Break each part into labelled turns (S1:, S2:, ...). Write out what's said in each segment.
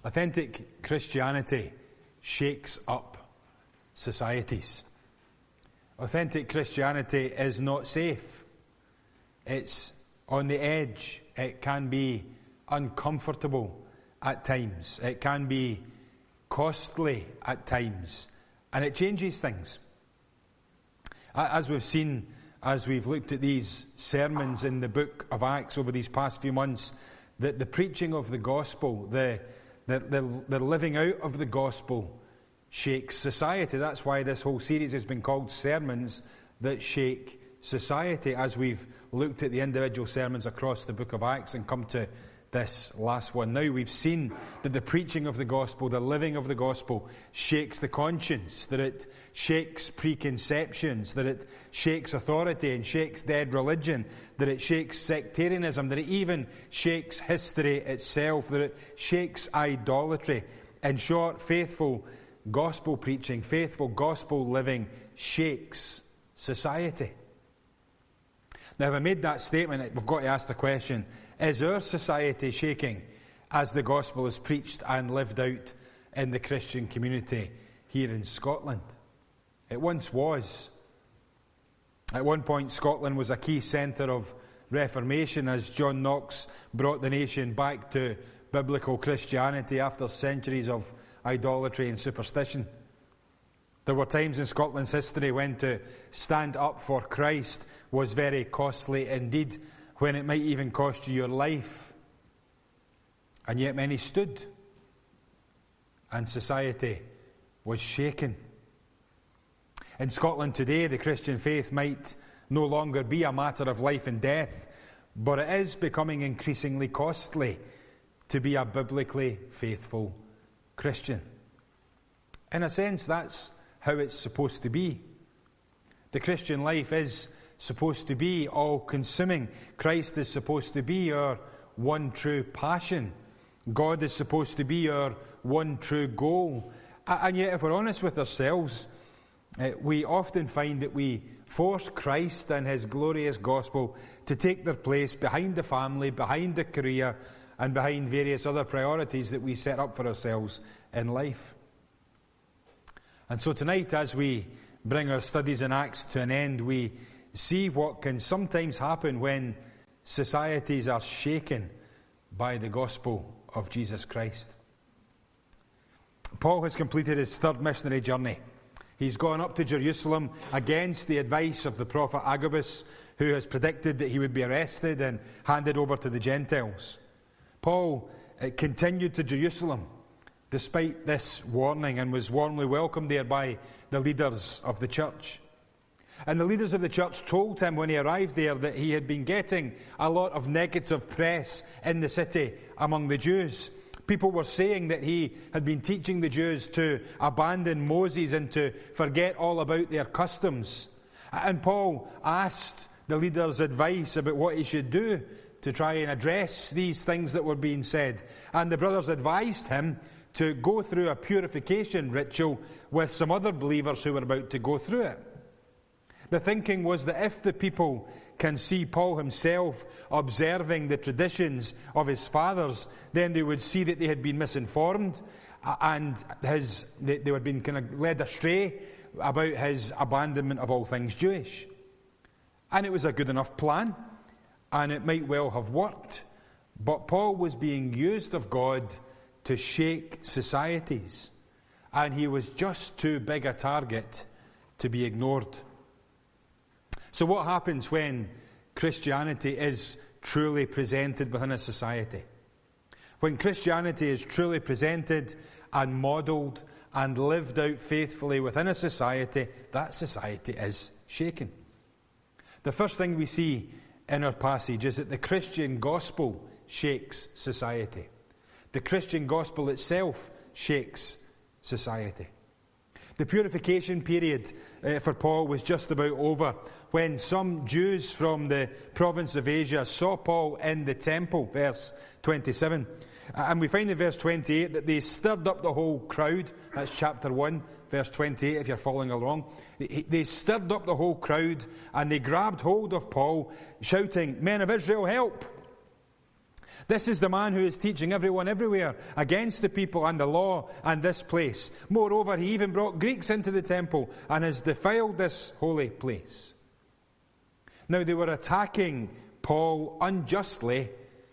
S1: Authentic Christianity shakes up societies. Authentic Christianity is not safe. It's on the edge. It can be uncomfortable at times. It can be costly at times. And it changes things. As we've seen, as we've looked at these sermons in the book of Acts over these past few months, that the preaching of the gospel, the living out of the gospel shakes society. That's why this whole series has been called Sermons That Shake Society, as we've looked at the individual sermons across the book of Acts and come to this last one. Now we've seen that the preaching of the gospel, the living of the gospel, shakes the conscience, that it shakes preconceptions, that it shakes authority and shakes dead religion, that it shakes sectarianism, that it even shakes history itself, that it shakes idolatry. In short, faithful gospel preaching, faithful gospel living shakes society. Now, if I made that statement, we've got to ask the question, is our society shaking as the gospel is preached and lived out in the Christian community here in Scotland? It once was. At one point, Scotland was a key centre of Reformation as John Knox brought the nation back to biblical Christianity after centuries of idolatry and superstition. There were times in Scotland's history when to stand up for Christ was very costly indeed, when it might even cost you your life. And yet many stood, and society was shaken. In Scotland today, the Christian faith might no longer be a matter of life and death, but it is becoming increasingly costly to be a biblically faithful Christian. In a sense, that's how it's supposed to be. The Christian life is supposed to be all-consuming. Christ is supposed to be our one true passion. God is supposed to be our one true goal. And yet, if we're honest with ourselves, we often find that we force Christ and His glorious gospel to take their place behind the family, behind the career, and behind various other priorities that we set up for ourselves in life. And so tonight, as we bring our studies in Acts to an end, we see what can sometimes happen when societies are shaken by the gospel of Jesus Christ. Paul has completed his third missionary journey. He's gone up to Jerusalem against the advice of the prophet Agabus, who has predicted that he would be arrested and handed over to the Gentiles. Paul continued to Jerusalem despite this warning and was warmly welcomed there by the leaders of the church. And the leaders of the church told him when he arrived there that he had been getting a lot of negative press in the city among the Jews. People were saying that he had been teaching the Jews to abandon Moses and to forget all about their customs. And Paul asked the leaders' advice about what he should do to try and address these things that were being said. And the brothers advised him to go through a purification ritual with some other believers who were about to go through it. The thinking was that if the people can see Paul himself observing the traditions of his fathers, then they would see that they had been misinformed and they had been kind of led astray about his abandonment of all things Jewish. And it was a good enough plan, and it might well have worked. But Paul was being used of God to shake societies, and he was just too big a target to be ignored. So what happens when Christianity is truly presented within a society? When Christianity is truly presented and modelled and lived out faithfully within a society, that society is shaken. The first thing we see in our passage is that the Christian gospel shakes society. The Christian gospel itself shakes society. The purification period for Paul was just about over when some Jews from the province of Asia saw Paul in the temple, verse 27. And we find in verse 28 that they stirred up the whole crowd. That's chapter 1, verse 28, if you're following along. They stirred up the whole crowd and they grabbed hold of Paul, shouting, "Men of Israel, help!" This is the man who is teaching everyone everywhere against the people and the law and this place. Moreover, he even brought Greeks into the temple and has defiled this holy place. Now, they were attacking Paul unjustly,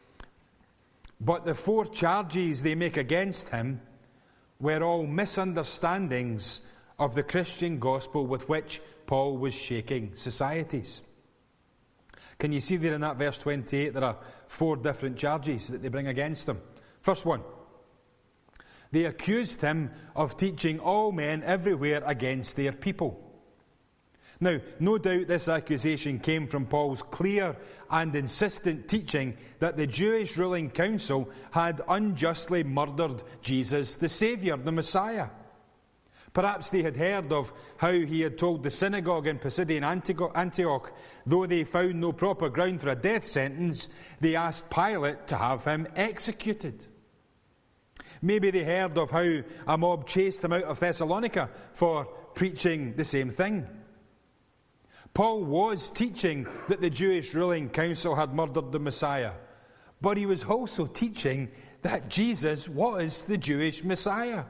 S1: but the 4 charges they make against him were all misunderstandings of the Christian gospel with which Paul was shaking societies. Can you see there in that verse 28, there are 4 different charges that they bring against him. First one, they accused him of teaching all men everywhere against their people. Now, no doubt this accusation came from Paul's clear and insistent teaching that the Jewish ruling council had unjustly murdered Jesus, the Saviour, the Messiah. Perhaps they had heard of how he had told the synagogue in Pisidian Antioch, though they found no proper ground for a death sentence, they asked Pilate to have him executed. Maybe they heard of how a mob chased him out of Thessalonica for preaching the same thing. Paul was teaching that the Jewish ruling council had murdered the Messiah, but he was also teaching that Jesus was the Jewish Messiah.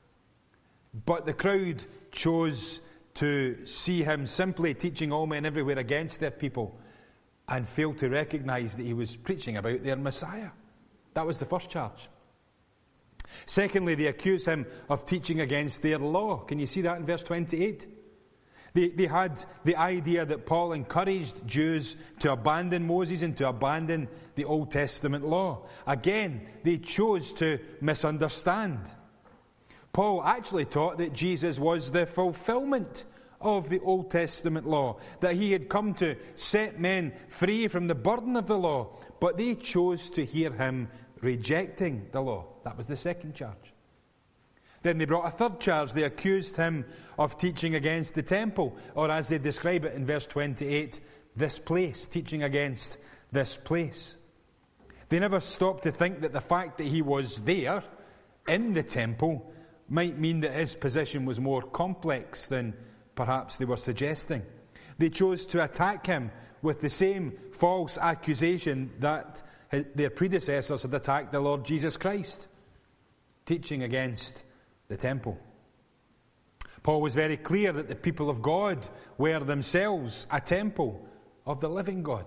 S1: But the crowd chose to see him simply teaching all men everywhere against their people and failed to recognize that he was preaching about their Messiah. That was the first charge. Secondly, they accuse him of teaching against their law. Can you see that in verse 28? They had the idea that Paul encouraged Jews to abandon Moses and to abandon the Old Testament law. Again, they chose to misunderstand. Paul actually taught that Jesus was the fulfillment of the Old Testament law, that he had come to set men free from the burden of the law, but they chose to hear him rejecting the law. That was the second charge. Then they brought a third charge. They accused him of teaching against the temple, or as they describe it in verse 28, this place, teaching against this place. They never stopped to think that the fact that he was there in the temple might mean that his position was more complex than perhaps they were suggesting. They chose to attack him with the same false accusation that their predecessors had attacked the Lord Jesus Christ, teaching against the temple. Paul was very clear that the people of God were themselves a temple of the living God.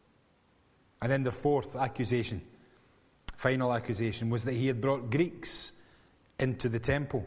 S1: And then the fourth accusation, final accusation, was that he had brought Greeks into the temple.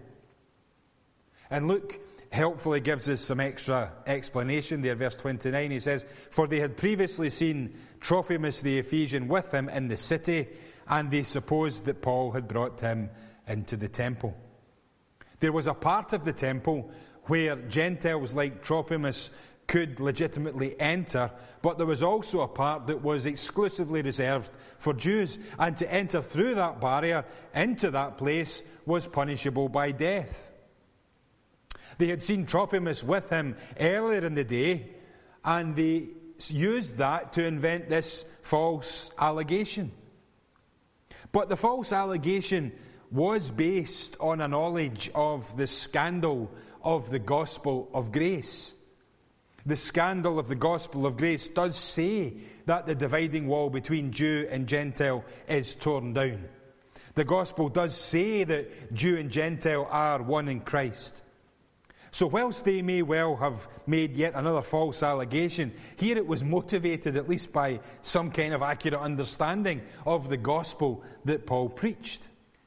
S1: And Luke helpfully gives us some extra explanation there, verse 29. He says, "For they had previously seen Trophimus the Ephesian with him in the city, and they supposed that Paul had brought him into the temple." There was a part of the temple where Gentiles like Trophimus could legitimately enter, but there was also a part that was exclusively reserved for Jews, and to enter through that barrier into that place was punishable by death. They had seen Trophimus with him earlier in the day, and they used that to invent this false allegation. But the false allegation was based on a knowledge of the scandal of the gospel of grace. The scandal of the gospel of grace does say that the dividing wall between Jew and Gentile is torn down. The gospel does say that Jew and Gentile are one in Christ. So whilst they may well have made yet another false allegation, here it was motivated at least by some kind of accurate understanding of the gospel that Paul preached.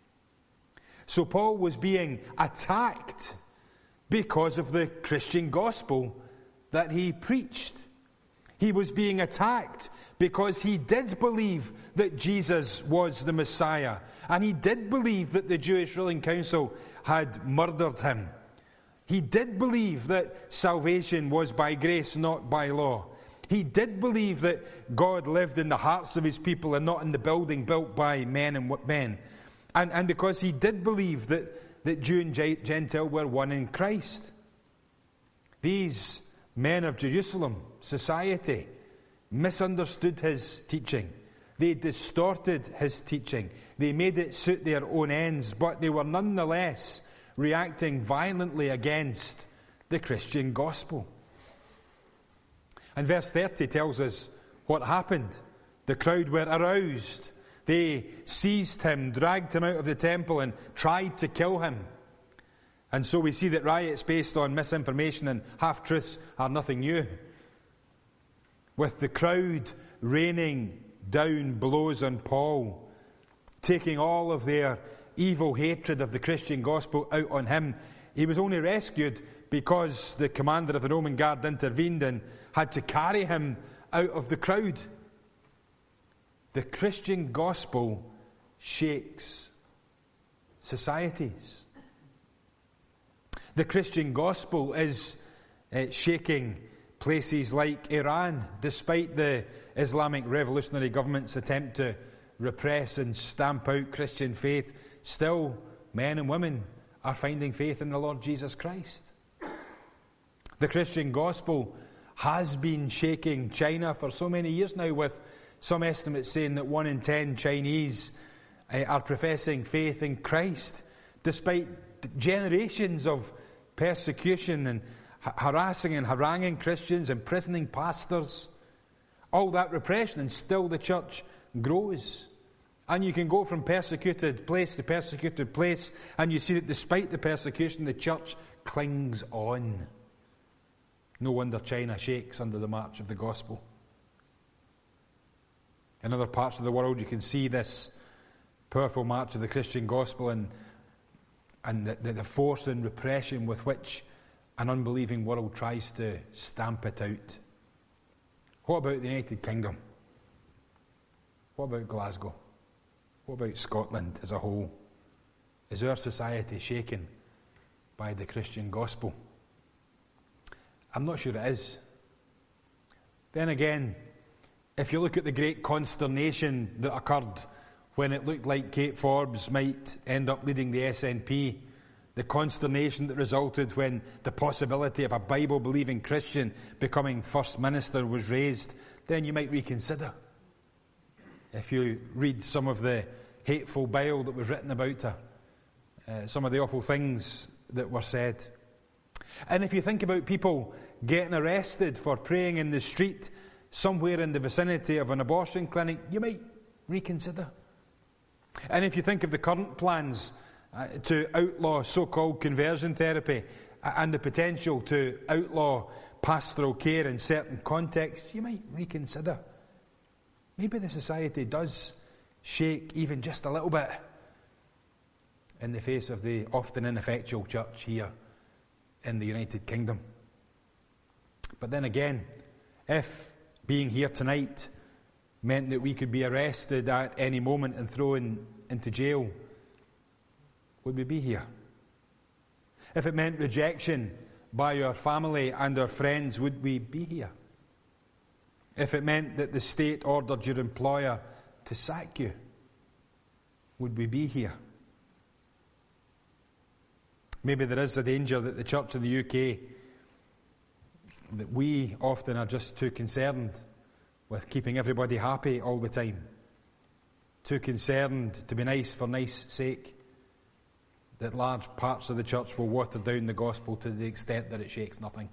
S1: So Paul was being attacked because of the Christian gospel that he preached. He was being attacked because he did believe that Jesus was the Messiah, and he did believe that the Jewish ruling council had murdered him. He did believe that salvation was by grace, not by law. He did believe that God lived in the hearts of his people and not in the building built by men and men. And because he did believe that Jew and Gentile were one in Christ. These men of Jerusalem society misunderstood his teaching. They distorted his teaching. They made it suit their own ends, but they were nonetheless reacting violently against the Christian gospel. And verse 30 tells us what happened. The crowd were aroused. They seized him, dragged him out of the temple, and tried to kill him. And so we see that riots based on misinformation and half-truths are nothing new. With the crowd raining down blows on Paul, taking all of their evil hatred of the Christian gospel out on him, he was only rescued because the commander of the Roman guard intervened and had to carry him out of the crowd. The Christian gospel shakes societies. The Christian gospel is shaking places like Iran, despite the Islamic revolutionary government's attempt to repress and stamp out Christian faith. Still, men and women are finding faith in the Lord Jesus Christ. The Christian gospel has been shaking China for so many years now, with some estimates saying that 1 in 10 Chinese are professing faith in Christ, despite generations of persecution and harassing and haranguing Christians, imprisoning pastors, all that repression, and still the church grows. And you can go from persecuted place to persecuted place, and you see that despite the persecution, the church clings on. No wonder China shakes under the march of the gospel. In other parts of the world, you can see this powerful march of the Christian gospel and the force and repression with which an unbelieving world tries to stamp it out. What about the United Kingdom? What about Glasgow? What about Scotland as a whole? Is our society shaken by the Christian gospel? I'm not sure it is. Then again, if you look at the great consternation that occurred when it looked like Kate Forbes might end up leading the SNP, the consternation that resulted when the possibility of a Bible-believing Christian becoming First Minister was raised, then you might reconsider. If you read some of the hateful bile that was written about her, some of the awful things that were said. And if you think about people getting arrested for praying in the street somewhere in the vicinity of an abortion clinic, you might reconsider. And if you think of the current plans to outlaw so-called conversion therapy and the potential to outlaw pastoral care in certain contexts, you might reconsider. Maybe the society does shake even just a little bit in the face of the often ineffectual church here in the United Kingdom. But then again, if being here tonight meant that we could be arrested at any moment and thrown into jail, would we be here? If it meant rejection by our family and our friends, would we be here? If it meant that the state ordered your employer to sack you, would we be here? Maybe there is a danger that the church in the UK, that we often are just too concerned with keeping everybody happy all the time, too concerned to be nice for nice sake, that large parts of the church will water down the gospel to the extent that it shakes nothing.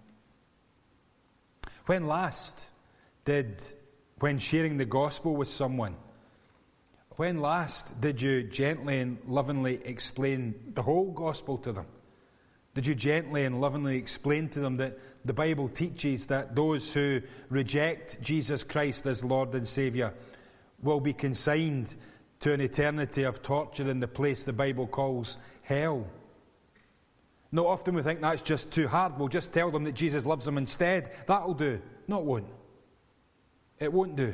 S1: When last when sharing the gospel with someone, when last did you gently and lovingly explain the whole gospel to them? Did you gently and lovingly explain to them that the Bible teaches that those who reject Jesus Christ as Lord and Saviour will be consigned to an eternity of torture in the place the Bible calls hell? No, often we think that's just too hard. We'll just tell them that Jesus loves them instead. That'll do. No, it won't. It won't do.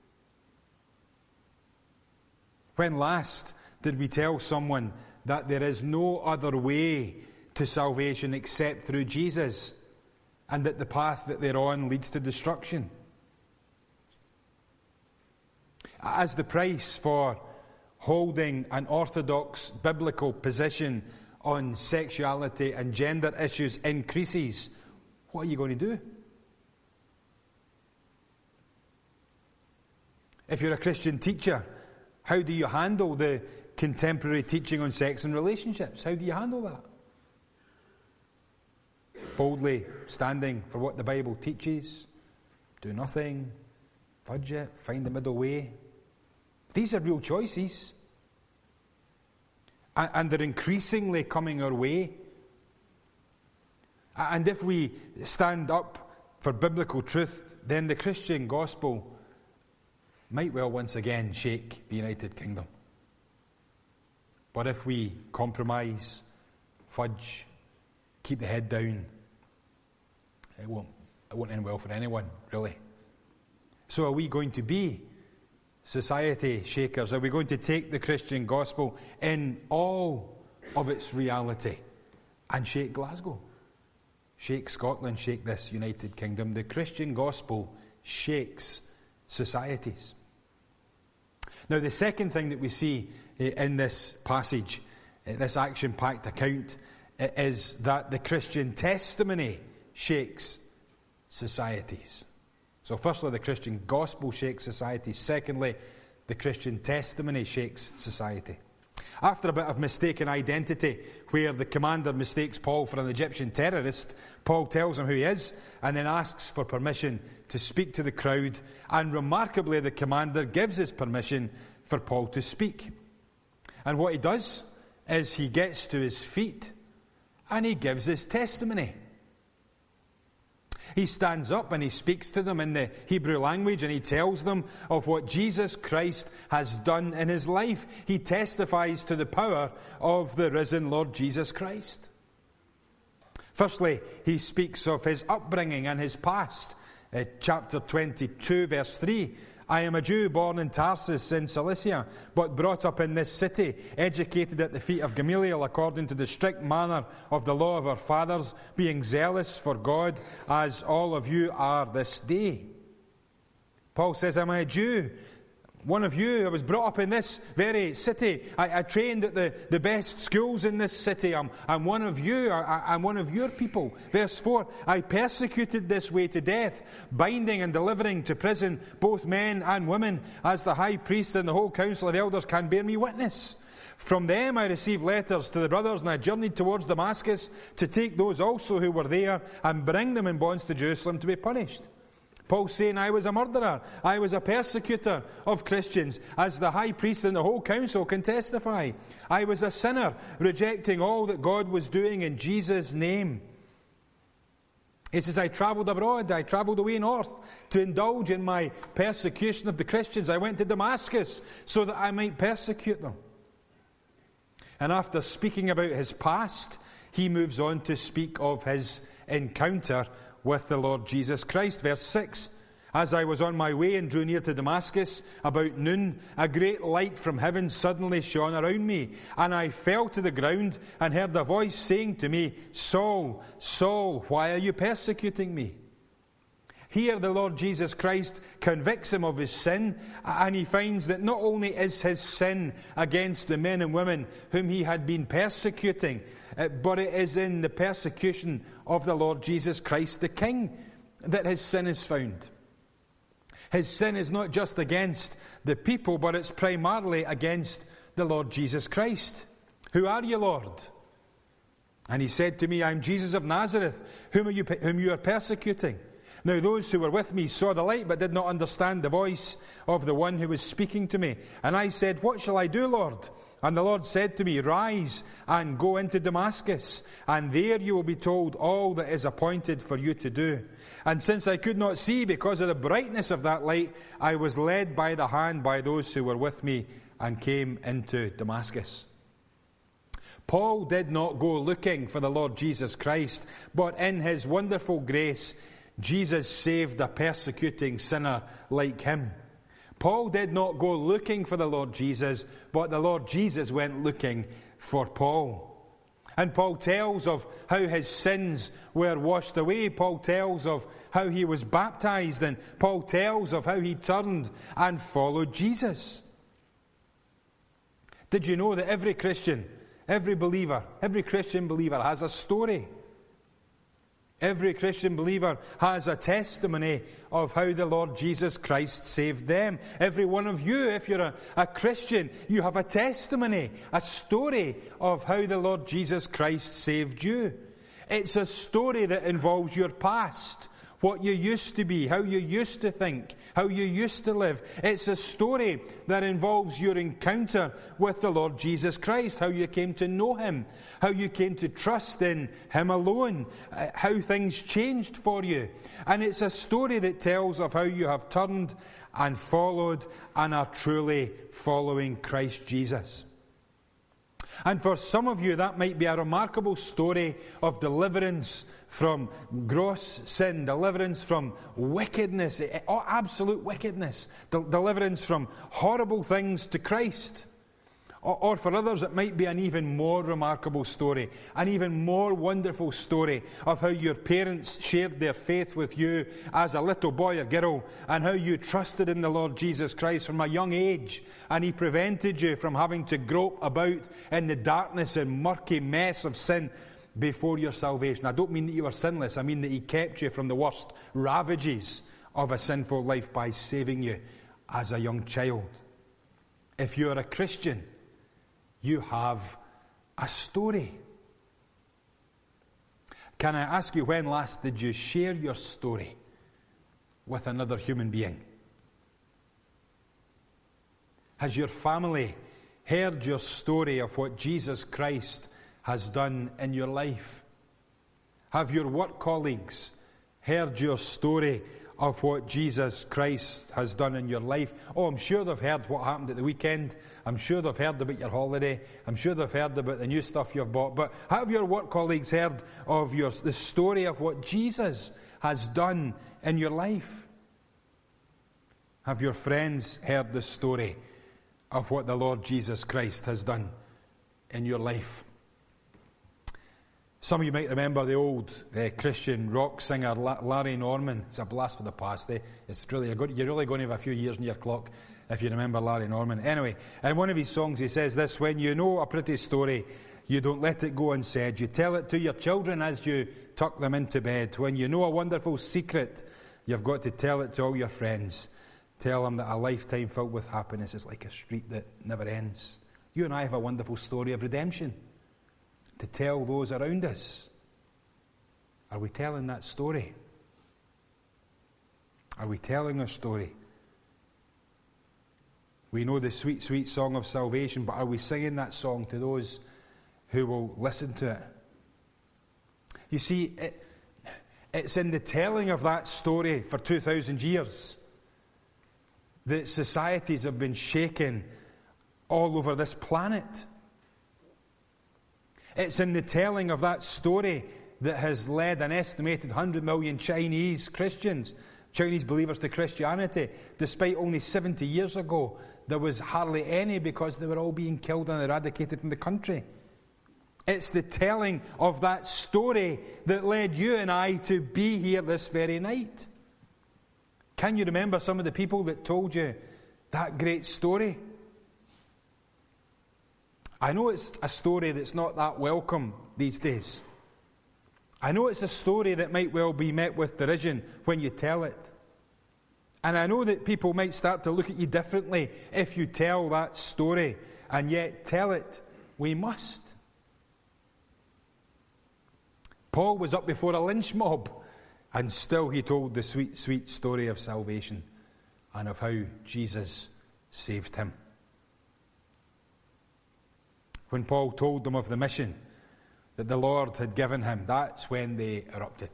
S1: When last did we tell someone that there is no other way to salvation except through Jesus, and that the path that they're on leads to destruction? As the price for holding an orthodox biblical position on sexuality and gender issues increases, what are you going to do? If you're a Christian teacher, how do you handle the contemporary teaching on sex and relationships? How do you handle that? Boldly standing for what the Bible teaches, do nothing, fudge it, find the middle way? These are real choices. And they're increasingly coming our way. And if we stand up for biblical truth, then the Christian gospel might well once again shake the United Kingdom. But if we compromise, fudge, keep the head down, it won't end well for anyone, really. So are we going to be society shakers? Are we going to take the Christian gospel in all of its reality and shake Glasgow? Shake Scotland, shake this United Kingdom. The Christian gospel shakes societies. Now, the second thing that we see in this passage, this action-packed account, is that the Christian testimony shakes societies. So firstly, the Christian gospel shakes society. Secondly, the Christian testimony shakes society. After a bit of mistaken identity, where the commander mistakes Paul for an Egyptian terrorist, Paul tells him who he is and then asks for permission to speak to the crowd. And remarkably, the commander gives his permission for Paul to speak. And what he does is he gets to his feet and he gives his testimony. He stands up and he speaks to them in the Hebrew language and he tells them of what Jesus Christ has done in his life. He testifies to the power of the risen Lord Jesus Christ. Firstly, he speaks of his upbringing and his past. Chapter 22, verse 3. I am a Jew born in Tarsus in Cilicia, but brought up in this city, educated at the feet of Gamaliel according to the strict manner of the law of our fathers, being zealous for God, as all of you are this day. Paul says, I'm a Jew, one of you. I was brought up in this very city. I trained at the best schools in this city. I'm one of you. I'm one of your people. Verse 4, I persecuted this way to death, binding and delivering to prison both men and women, as the high priest and the whole council of elders can bear me witness. From them I received letters to the brothers, and I journeyed towards Damascus to take those also who were there and bring them in bonds to Jerusalem to be punished. Paul's saying, I was a murderer, I was a persecutor of Christians, as the high priest and the whole council can testify. I was a sinner, rejecting all that God was doing in Jesus' name. He says, I travelled abroad, I travelled away north to indulge in my persecution of the Christians. I went to Damascus so that I might persecute them. And after speaking about his past, he moves on to speak of his encounter with the Lord Jesus Christ. Verse 6, as I was on my way and drew near to Damascus, about noon, a great light from heaven suddenly shone around me, and I fell to the ground and heard a voice saying to me, Saul, Saul, why are you persecuting me? Here the Lord Jesus Christ convicts him of his sin, and he finds that not only is his sin against the men and women whom he had been persecuting, but it is in the persecution of the Lord Jesus Christ the King that his sin is found. His sin is not just against the people, but it's primarily against the Lord Jesus Christ. Who are you, Lord? And he said to me, I am Jesus of Nazareth, whom you are persecuting. Now those who were with me saw the light, but did not understand the voice of the one who was speaking to me. And I said, what shall I do, Lord? And the Lord said to me, rise and go into Damascus, and there you will be told all that is appointed for you to do. And since I could not see because of the brightness of that light, I was led by the hand by those who were with me and came into Damascus. Paul did not go looking for the Lord Jesus Christ, but in his wonderful grace, Jesus saved a persecuting sinner like him. Paul did not go looking for the Lord Jesus, but the Lord Jesus went looking for Paul. And Paul tells of how his sins were washed away. Paul tells of how he was baptized, and Paul tells of how he turned and followed Jesus. Did you know that every Christian, every Christian believer has a story? Every Christian believer has a testimony of how the Lord Jesus Christ saved them. Every one of you, if you're a Christian, you have a testimony, a story of how the Lord Jesus Christ saved you. It's a story that involves your past, what you used to be, how you used to think, how you used to live. It's a story that involves your encounter with the Lord Jesus Christ, how you came to know Him, how you came to trust in Him alone, how things changed for you. And it's a story that tells of how you have turned and followed and are truly following Christ Jesus. And for some of you, that might be a remarkable story of deliverance from gross sin, deliverance from wickedness, absolute wickedness, deliverance from horrible things to Christ. Or for others, it might be an even more remarkable story, an even more wonderful story of how your parents shared their faith with you as a little boy or girl, and how you trusted in the Lord Jesus Christ from a young age, and He prevented you from having to grope about in the darkness and murky mess of sin before your salvation. I don't mean that you were sinless, I mean that He kept you from the worst ravages of a sinful life by saving you as a young child. If you are a Christian, you have a story. Can I ask you, when last did you share your story with another human being? Has your family heard your story of what Jesus Christ has done in your life? Have your work colleagues heard your story of what Jesus Christ has done in your life? Oh, I'm sure they've heard what happened at the weekend. I'm sure they've heard about your holiday. I'm sure they've heard about the new stuff you've bought. But have your work colleagues heard of the story of what Jesus has done in your life? Have your friends heard the story of what the Lord Jesus Christ has done in your life? Some of you might remember the old Christian rock singer Larry Norman. It's a blast for the past. It's really, you're really going to have a few years in your clock if you remember Larry Norman. Anyway, in one of his songs he says this: when you know a pretty story, you don't let it go unsaid. You tell it to your children as you tuck them into bed. When you know a wonderful secret, you've got to tell it to all your friends. Tell them that a lifetime filled with happiness is like a street that never ends. You and I have a wonderful story of redemption to tell those around us. Are we telling that story? Are we telling our story? We know the sweet, sweet song of salvation, but are we singing that song to those who will listen to it? You see, it's in the telling of that story for 2,000 years that societies have been shaken all over this planet. It's in the telling of that story that has led an estimated 100 million Chinese believers to Christianity, despite only 70 years ago there was hardly any, because they were all being killed and eradicated from the country. It's the telling of that story that led you and I to be here this very night. Can you remember some of the people that told you that great story? I know it's a story that's not that welcome these days. I know it's a story that might well be met with derision when you tell it. And I know that people might start to look at you differently if you tell that story, and yet tell it we must. Paul was up before a lynch mob, and still he told the sweet, sweet story of salvation and of how Jesus saved him. When Paul told them of the mission that the Lord had given him, that's when they erupted.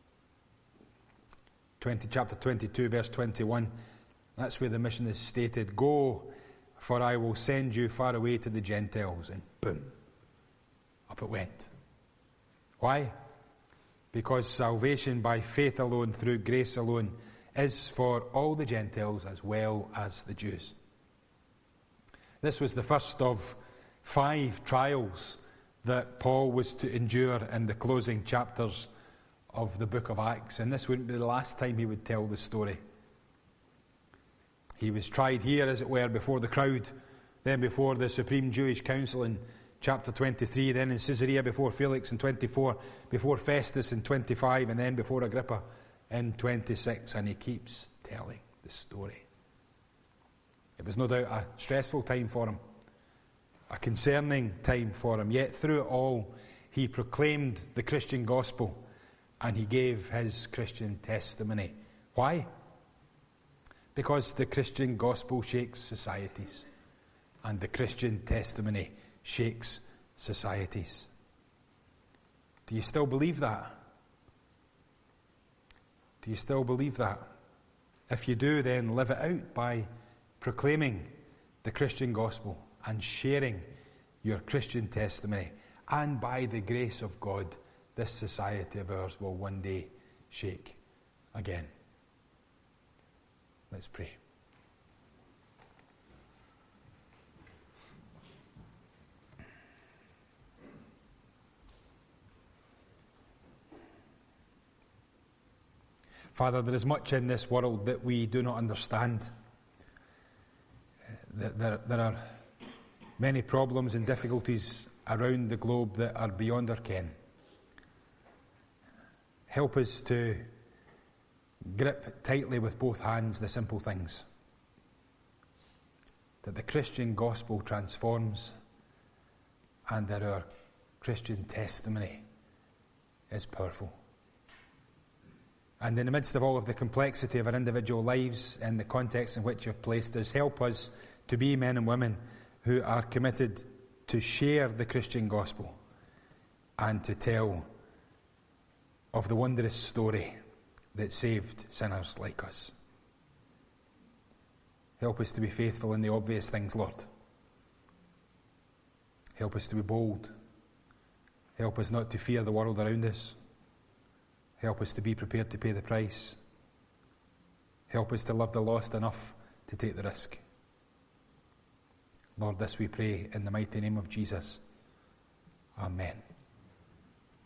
S1: Chapter 22, verse 21, that's where the mission is stated. Go, for I will send you far away to the Gentiles. And boom, up it went. Why? Because salvation by faith alone, through grace alone, is for all the Gentiles as well as the Jews. This was the first of 5 trials that Paul was to endure in the closing chapters of the book of Acts. And this wouldn't be the last time he would tell the story. He was tried here, as it were, before the crowd, then before the Supreme Jewish Council in chapter 23, then in Caesarea before Felix in 24, before Festus in 25, and then before Agrippa in 26. And he keeps telling the story. It was no doubt a stressful time for him, a concerning time for him. Yet through it all, he proclaimed the Christian gospel and he gave his Christian testimony. Why? Because the Christian gospel shakes societies, and the Christian testimony shakes societies. Do you still believe that? Do you still believe that? If you do, then live it out by proclaiming the Christian gospel and sharing your Christian testimony. And by the grace of God, this society of ours will one day shake again. Let's pray. Father, there is much in this world that we do not understand. There are many problems and difficulties around the globe that are beyond our ken. Help us to grip tightly with both hands the simple things. That the Christian gospel transforms and that our Christian testimony is powerful. And in the midst of all of the complexity of our individual lives and the context in which you've placed us, help us to be men and women who are committed to share the Christian gospel and to tell of the wondrous story that saved sinners like us. Help us to be faithful in the obvious things, Lord. Help us to be bold. Help us not to fear the world around us. Help us to be prepared to pay the price. Help us to love the lost enough to take the risk. Lord, this we pray in the mighty name of Jesus. Amen.